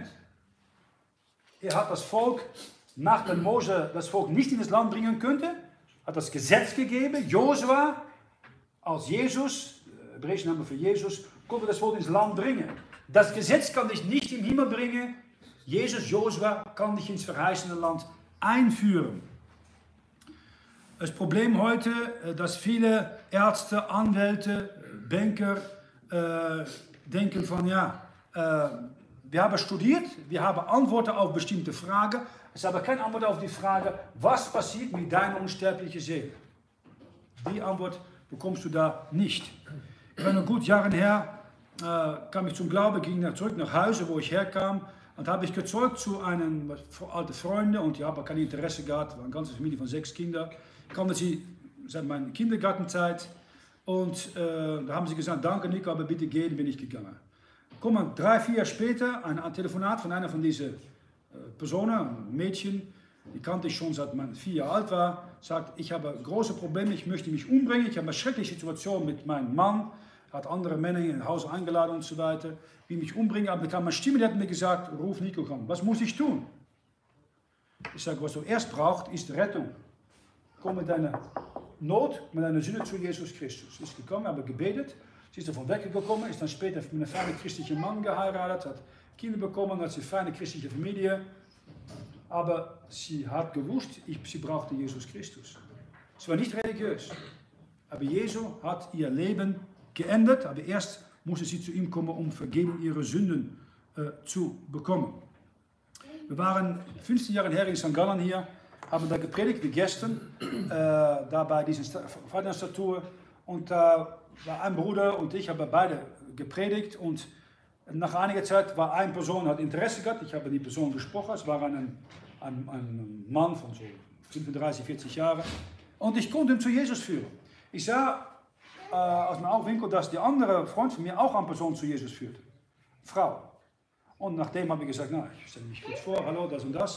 Er hat das Volk, nachdem Mose das Volk nicht in das Land bringen könnte, hat das Gesetz gegeben. Josua, als Jesus, hebräische Name für Jesus, konnte das Volk ins Land bringen. Das Gesetz kann dich nicht im Himmel bringen. Jesus, Josua, kann dich ins verheißene Land einführen. Das Problem heute, dass viele Ärzte, Anwälte, Banker denken von, ja, wir haben studiert, wir haben Antworten auf bestimmte Fragen, es ist aber keine Antwort auf die Frage, was passiert mit deiner unsterblichen Seele? Die Antwort bekommst du da nicht. Ich bin noch gut Jahren her, kam ich zum Glauben, ging zurück nach Hause, wo ich herkam, und habe ich gezeugt zu einem alten Freunden, und die haben kein Interesse gehabt, war eine ganze Familie von 6 Kindern. Ich kannte sie seit meiner Kindergartenzeit, und da haben sie gesagt, danke Nico, aber bitte gehen, bin ich gegangen. Kommen 3, 4 Jahre später ein Telefonat von einer von diesen Personen, ein Mädchen, die kannte ich schon seit man 4 Jahre alt war, sagt, ich habe große Probleme, ich möchte mich umbringen, ich habe eine schreckliche Situation mit meinem Mann, hat andere Männer in ein Haus eingeladen und so weiter, wie mich umbringen, aber bekam eine Stimme, die hat mir gesagt, ruf Nico an, was muss ich tun? Ich sage, was du erst brauchst, ist Rettung. Komm mit deiner Not, mit deiner Sünde zu Jesus Christus. Sie ist gekommen, aber gebetet, sie ist davon weggekommen, ist dann später mit einem feinen christlichen Mann geheiratet, hat Kinder bekommen, hat sie eine feine christliche Familie, aber sie hat gewusst, sie brauchte Jesus Christus. Sie war nicht religiös, aber Jesus hat ihr Leben geändert, aber erst musste sie zu ihm kommen, um Vergebung ihrer Sünden zu bekommen. Wir waren 15 Jahre her in St. Gallen hier, haben da gepredigt wie gestern, da bei dieser Vaterstatue, und da war ein Bruder und ich haben beide gepredigt, und nach einiger Zeit war eine Person, hat Interesse gehabt, ich habe die Person gesprochen, es war ein Mann von so 35, 40 Jahren, und ich konnte ihn zu Jesus führen. Ich sah aus meinem Augenwinkel, dass die andere Freund von mir auch eine Person zu Jesus führte, Frau. Und nachdem habe ich gesagt, na, ich stelle mich kurz vor, hallo, das und das.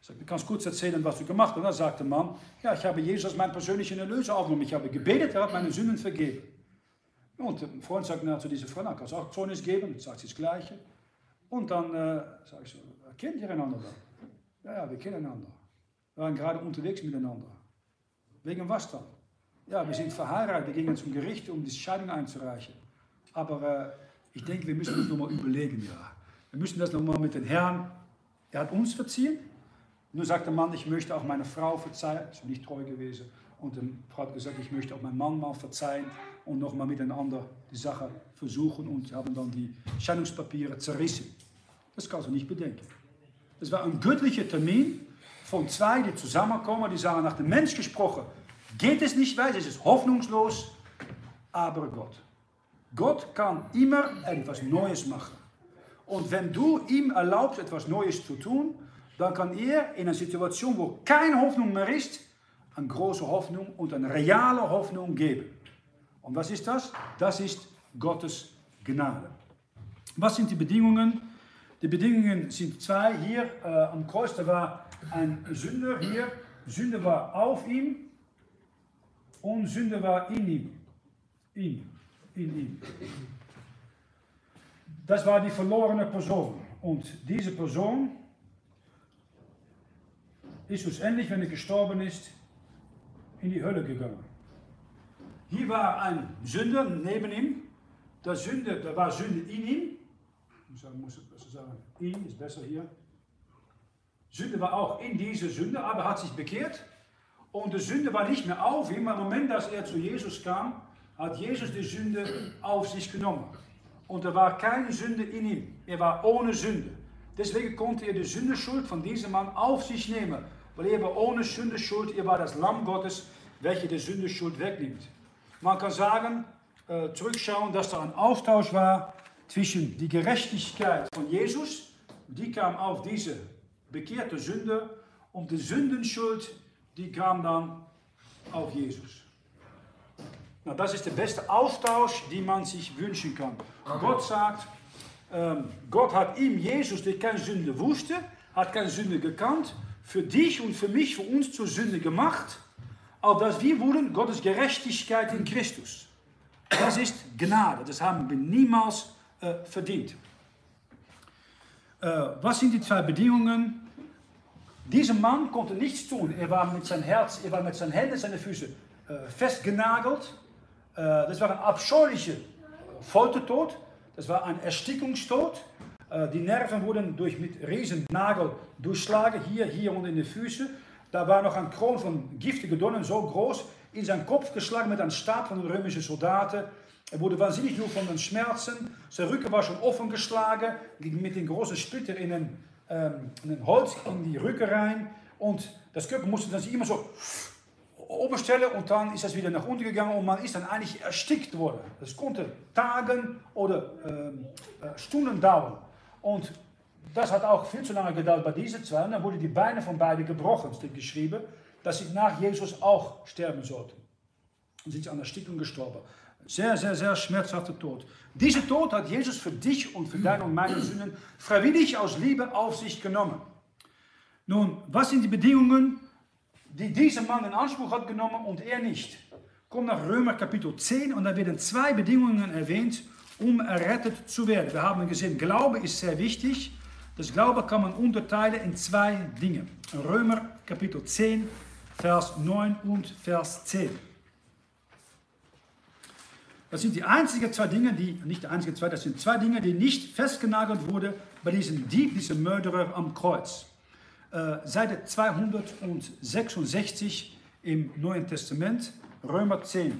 Ich sagte, du kannst kurz erzählen, was du gemacht hast. Und da sagte der Mann, ja, ich habe Jesus als meinen persönlichen Erlöser aufgenommen. Ich habe gebetet, er hat meine Sünden vergeben. Und ein Freund sagt zu dieser Frau, kannst du auch Zeugnis geben? Dann sagt sie das Gleiche. Und dann sage ich so, kennt ihr einander dann? Ja, wir kennen einander. Wir waren gerade unterwegs miteinander. Wegen was dann? Ja, wir sind verheiratet, wir gingen zum Gericht, um die Scheidung einzureichen. Aber ich denke, wir müssen das nochmal überlegen, ja. Wir müssen das nochmal mit dem Herrn, er hat uns verziehen. Nun sagt der Mann, ich möchte auch meine Frau verzeihen, ist nicht treu gewesen. Und die Frau hat gesagt, ich möchte auch meinen Mann mal verzeihen und nochmal miteinander die Sache versuchen und haben dann die Scheidungspapiere zerrissen. Das kannst du nicht bedenken. Das war ein göttlicher Termin von zwei, die zusammenkommen, die sagen, nach dem Mensch gesprochen, geht es nicht weiter, es ist hoffnungslos, aber Gott. Gott kann immer etwas Neues machen. Und wenn du ihm erlaubst, etwas Neues zu tun, dann kann er in einer Situation, wo keine Hoffnung mehr ist, eine große Hoffnung und eine reale Hoffnung geben. Und was ist das? Das ist Gottes Gnade. Was sind die Bedingungen? Die Bedingungen sind zwei. Hier am Kreuz, da war ein Sünder hier. Sünde war auf ihm und Sünde war in ihm. In ihm. Das war die verlorene Person. Und diese Person ist schlussendlich, wenn er gestorben ist, in die Hölle gegangen. Hier war ein Sünder neben ihm. Da war Sünde in ihm. Ich muss besser sagen, in ist besser hier. Sünde war auch in dieser Sünde, aber hat sich bekehrt. Und die Sünde war nicht mehr auf ihm. Im Moment, dass er zu Jesus kam, hat Jesus die Sünde auf sich genommen. Und da war keine Sünde in ihm. Er war ohne Sünde. Deswegen konnte er die Sündeschuld von diesem Mann auf sich nehmen. Weil er war ohne Sündeschuld, er war das Lamm Gottes, welche die Sündeschuld wegnimmt. Man kann sagen, zurückschauen, dass da ein Austausch war zwischen die Gerechtigkeit von Jesus, die kam auf diese bekehrte Sünder, und die Sündenschuld, die kam dann auf Jesus. Na, das ist der beste Austausch, den man sich wünschen kann. Gott sagt, Gott hat ihm, Jesus, der keine Sünde wusste, hat keine Sünde gekannt, für dich und für mich, für uns zur Sünde gemacht, auf dass wir wurden Gottes Gerechtigkeit in Christus. Das ist Gnade, das haben wir niemals verdient. Was sind die zwei Bedingungen? Dieser Mann konnte nichts tun. Er war mit seinem Herz, er war mit seinen Händen, seinen Füßen festgenagelt. Das war ein abscheulicher Foltertod. Das war ein Erstickungstod. Die Nerven wurden mit Riesennagel durchschlagen, hier und in den Füßen. Da war noch ein Kron von giftigen Dornen, so groß, in seinen Kopf geschlagen mit einem Stab von den römischen Soldaten. Er wurde wahnsinnig nur von den Schmerzen. Sein Rücken war schon offen geschlagen, mit den großen Splitter in ein Holz in die Rücken rein. Und das Körper musste dann sich immer so oben stellen und dann ist das wieder nach unten gegangen und man ist dann eigentlich erstickt worden. Das konnte Tagen oder Stunden dauern. Und das hat auch viel zu lange gedauert bei diesen zwei. Und dann wurden die Beine von beiden gebrochen, steht geschrieben, dass sie nach Jesus auch sterben sollten. Und sind sie an Erstickung gestorben. Sehr, sehr, sehr schmerzhafter Tod. Dieser Tod hat Jesus für dich und für deine und meine Sünden freiwillig aus Liebe auf sich genommen. Nun, was sind die Bedingungen, die dieser Mann in Anspruch hat genommen und er nicht? Komm nach Römer Kapitel 10 und da werden zwei Bedingungen erwähnt, um errettet zu werden. Wir haben gesehen, Glaube ist sehr wichtig. Das Glaube kann man unterteilen in zwei Dinge. Römer Kapitel 10, Vers 9 und Vers 10. Das sind die einzigen zwei Dinge, das sind zwei Dinge, die nicht festgenagelt wurden bei diesem Dieb, diesem Mörderer am Kreuz. Seite 266 im Neuen Testament, Römer 10,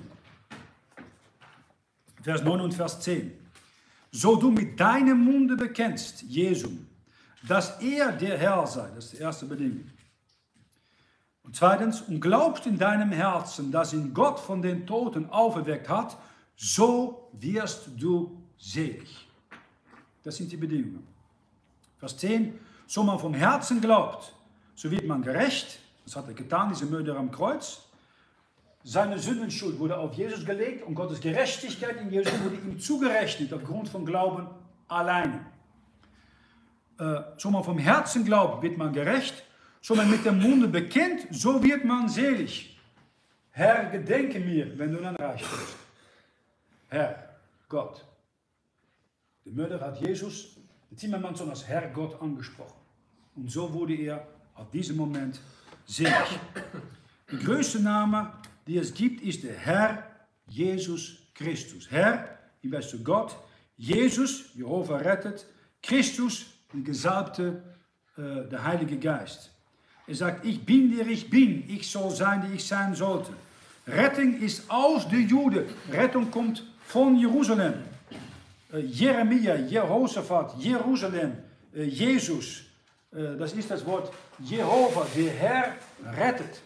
Vers 9 und Vers 10. So du mit deinem Munde bekennst, Jesu, dass er der Herr sei, das ist die erste Bedingung. Und zweitens, und glaubst in deinem Herzen, dass ihn Gott von den Toten auferweckt hat, so wirst du selig. Das sind die Bedingungen. Vers 10, so man vom Herzen glaubt, so wird man gerecht. Das hat er getan, dieser Mörder am Kreuz. Seine Sündenschuld wurde auf Jesus gelegt und Gottes Gerechtigkeit in Jesus wurde ihm zugerechnet aufgrund von Glauben alleine. So man vom Herzen glaubt, wird man gerecht. so man mit dem Munde bekennt, so wird man selig. Herr, gedenke mir, wenn du in ein Reich bist. Herr, Gott. Der Mörder hat Jesus, der Zimmermann, schon als Herr Gott angesprochen. Und so wurde er auf diesem Moment selig. Der größte Name, die es gibt, ist der Herr Jesus Christus. Herr, ihm weißt du Gott, Jesus, Jehova rettet, Christus, der Gesalbte, der Heilige Geist. Er sagt, ich bin, der ich bin, ich soll sein, der ich sein sollte. Rettung ist aus der Juden, Rettung kommt von Jerusalem. Jeremia, Jehoshaphat, Jerusalem, Jesus, das ist das Wort Jehova, der Herr rettet.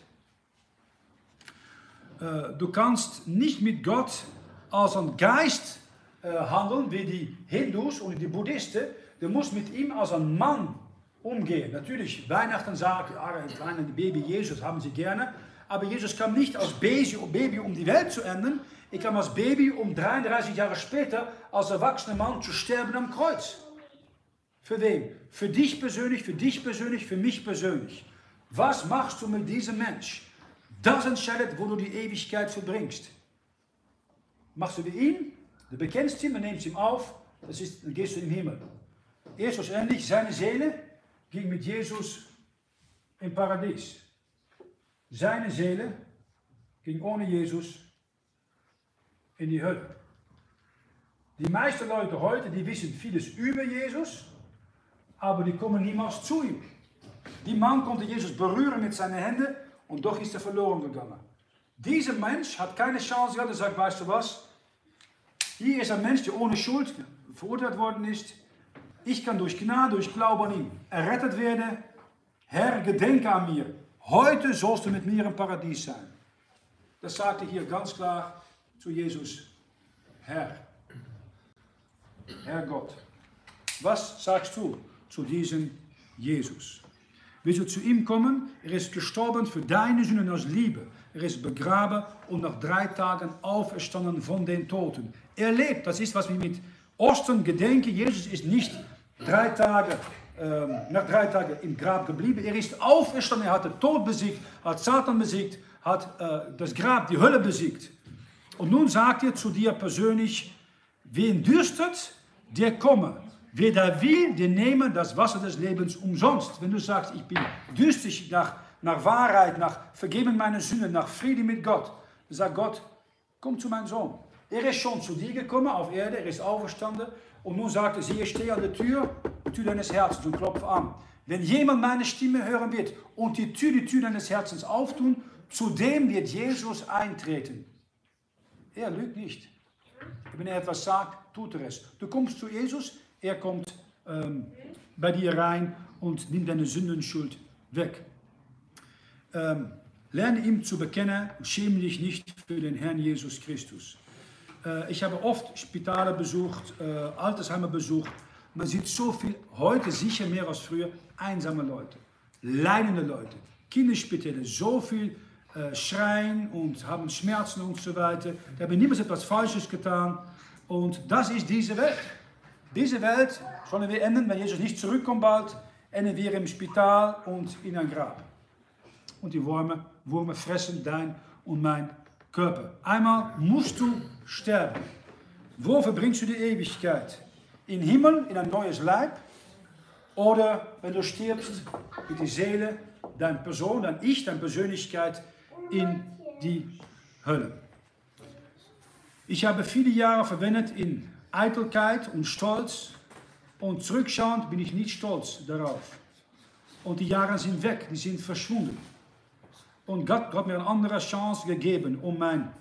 Du kannst nicht mit Gott als ein Geist handeln, wie die Hindus und die Buddhisten. Du musst mit ihm als ein Mann umgehen. Natürlich, Weihnachten sagt, ein kleines Baby Jesus haben sie gerne, aber Jesus kam nicht als Baby, um die Welt zu ändern. Er kam als Baby, um 33 Jahre später als erwachsener Mann zu sterben am Kreuz. Für wen? Für dich persönlich, für mich persönlich. Was machst du mit diesem Mensch? Das entscheidet, wo du die Ewigkeit verbringst. Machst du wie ihn, du bekennst ihn, du nimmst ihn auf, dann gehst du in den Himmel. Erst schlussendlich, seine Seele ging mit Jesus im Paradies. Seine Seele ging ohne Jesus in die Hölle. Die meisten Leute heute, die wissen vieles über Jesus, aber die kommen niemals zu ihm. Die Mann konnte Jesus berühren mit seinen Händen und doch ist er verloren gegangen. Dieser Mensch hat keine Chance gehabt, er sagt, weißt du was, hier ist ein Mensch, der ohne Schuld verurteilt worden ist. Ich kann durch Gnade, durch Glauben an ihn errettet werden. Herr, gedenke an mir. Heute sollst du mit mir im Paradies sein. Das sagte hier ganz klar zu Jesus. Herr. Herr Gott. Was sagst du zu diesem Jesus? Willst du zu ihm kommen? Er ist gestorben für deine Sünden aus Liebe. Er ist begraben und nach 3 Tagen auferstanden von den Toten. Er lebt, das ist, was wir mit Ostern gedenken. Jesus ist nicht nach 3 Tagen im Grab geblieben. Er ist auferstanden, er hat den Tod besiegt, hat Satan besiegt, hat das Grab, die Hölle besiegt. Und nun sagt er zu dir persönlich, wen dürstet, der komme. Wer da will, der nehme das Wasser des Lebens umsonst. Wenn du sagst, ich bin dürstig nach Wahrheit, nach Vergeben meiner Sünden, nach Frieden mit Gott, dann sagt Gott, komm zu meinem Sohn. Er ist schon zu dir gekommen auf Erde, er ist auferstanden und nun sagt er, siehe, ich stehe an der Tür deines Herzens und klopfe an. Wenn jemand meine Stimme hören wird und die Tür deines Herzens auftun, zu dem wird Jesus eintreten. Er lügt nicht. Wenn er etwas sagt, tut er es. Du kommst zu Jesus, er kommt bei dir rein und nimmt deine Sündenschuld weg. Lerne ihm zu bekennen, schäme dich nicht für den Herrn Jesus Christus. Ich habe oft Spitale besucht, Altersheime besucht. Man sieht so viel, heute sicher mehr als früher, einsame Leute, leidende Leute, Kinderspitäle, so viel schreien und haben Schmerzen und so weiter. Da haben niemals etwas Falsches getan. Und das ist diese Welt. Diese Welt sollen wir enden, wenn Jesus nicht zurückkommt bald, enden wir im Spital und in ein Grab. Und die Würmer fressen dein und mein Körper. Einmal musst du sterben. Wo verbringst du die Ewigkeit? Im Himmel, in ein neues Leib? Oder wenn du stirbst, mit der Seele, deine Person, dein Ich, deine Persönlichkeit in die Hölle. Ich habe viele Jahre verwendet in Eitelkeit und Stolz und zurückschauend bin ich nicht stolz darauf. Und die Jahre sind weg, die sind verschwunden. Und Gott hat mir eine andere Chance gegeben, um mein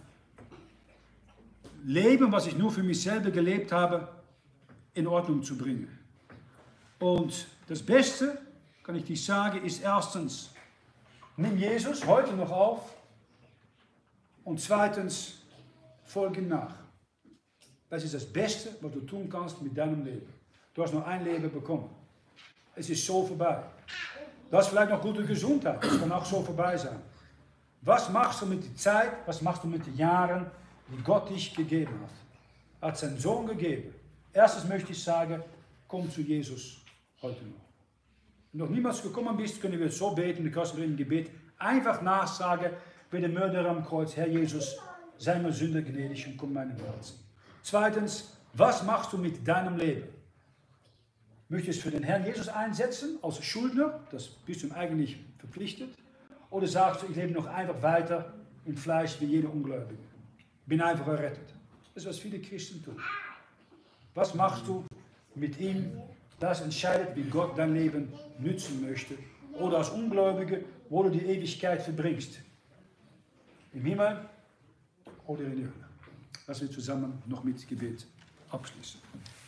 Leben, was ich nur für mich selber gelebt habe, in Ordnung zu bringen. Und das Beste, kann ich dir sagen, ist erstens, nimm Jesus heute noch auf und zweitens, folge ihm nach. Das ist das Beste, was du tun kannst mit deinem Leben. Du hast nur ein Leben bekommen. Es ist so vorbei. Du hast vielleicht noch gute Gesundheit, das kann auch so vorbei sein. Was machst du mit der Zeit, was machst du mit den Jahren, die Gott dich gegeben hat? Er hat seinen Sohn gegeben. Erstens möchte ich sagen, komm zu Jesus heute noch. noch niemals gekommen bist, können wir so beten, du kannst im Gebet einfach nachsagen, bei dem Mörder am Kreuz, Herr Jesus, sei mir Sünder gnädig und komm in meinem Herzen. Zweitens, was machst du mit deinem Leben? Möchtest du für den Herrn Jesus einsetzen, als Schuldner, das bist du ihm eigentlich verpflichtet, oder sagst du, ich lebe noch einfach weiter im Fleisch wie jeder Ungläubige, bin einfach errettet. Das ist, was viele Christen tun. Was machst du mit ihm? Das entscheidet, wie Gott dein Leben nützen möchte. Oder als Ungläubige, wo du die Ewigkeit verbringst. Im Himmel oder in der Hölle. Lassen wir zusammen noch mit Gebet abschließen.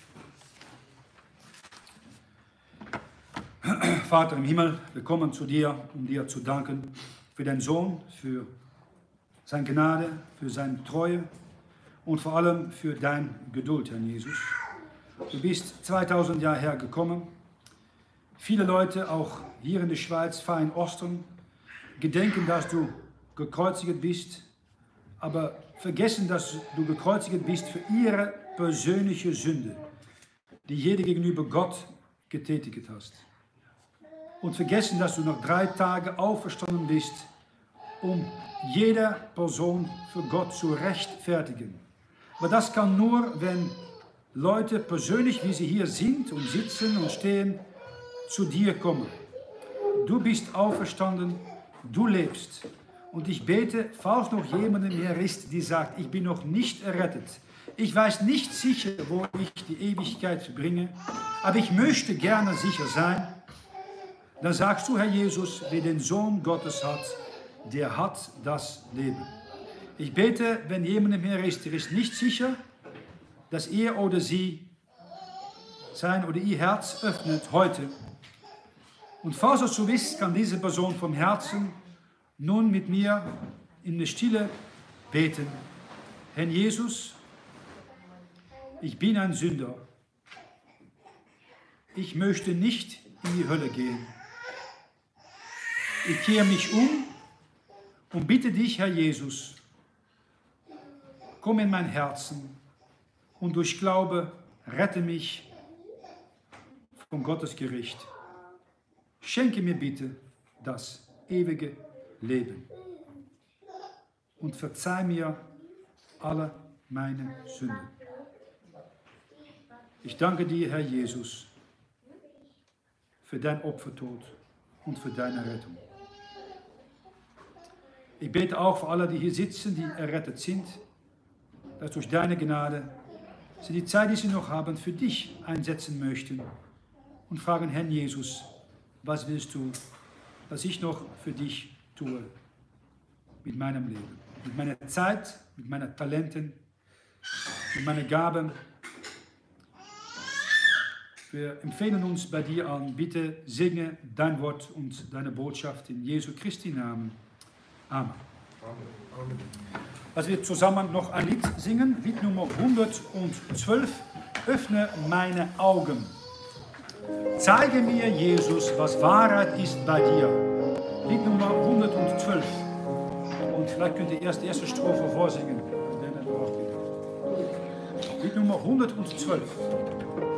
Vater im Himmel, wir kommen zu dir, um dir zu danken für deinen Sohn, für seine Gnade, für seine Treue und vor allem für deine Geduld, Herr Jesus. Du bist 2000 Jahre hergekommen. Viele Leute, auch hier in der Schweiz, feiern Ostern, gedenken, dass du gekreuzigt bist, aber vergessen, dass du gekreuzigt bist für ihre persönliche Sünde, die jede gegenüber Gott getätigt hast. Und vergessen, dass du nach 3 Tagen auferstanden bist, um jede Person für Gott zu rechtfertigen. Aber das kann nur, wenn Leute persönlich, wie sie hier sind und sitzen und stehen, zu dir kommen. Du bist auferstanden, du lebst. Und ich bete, falls noch jemand mehr ist, die sagt, ich bin noch nicht errettet. Ich weiß nicht sicher, wo ich die Ewigkeit verbringe, aber ich möchte gerne sicher sein. Dann sagst du, Herr Jesus, wer den Sohn Gottes hat, der hat das Leben. Ich bete, wenn jemand mehr ist, der ist nicht sicher, dass er oder sie sein oder ihr Herz öffnet heute. Und falls es so ist, kann diese Person vom Herzen nun mit mir in der Stille beten. Herr Jesus, ich bin ein Sünder. Ich möchte nicht in die Hölle gehen. Ich kehre mich um und bitte dich, Herr Jesus, komm in mein Herzen und durch Glaube rette mich von Gottes Gericht. Schenke mir bitte das ewige Leben und verzeih mir alle meine Sünden. Ich danke dir, Herr Jesus, für dein Opfertod und für deine Rettung. Ich bete auch für alle, die hier sitzen, die errettet sind, dass durch deine Gnade sie die Zeit, die sie noch haben, für dich einsetzen möchten und fragen, Herrn Jesus, was willst du, was ich noch für dich tue mit meinem Leben, mit meiner Zeit, mit meinen Talenten, mit meinen Gaben. Wir empfehlen uns bei dir an, bitte segne dein Wort und deine Botschaft in Jesu Christi Namen. Amen. Amen. Als wir zusammen noch ein Lied singen, Lied Nummer 112, Öffne meine Augen. Zeige mir, Jesus, was Wahrheit ist bei dir. Lied Nummer 112. Und vielleicht könnt ihr erst die erste Strophe vorsingen. Lied Nummer 112.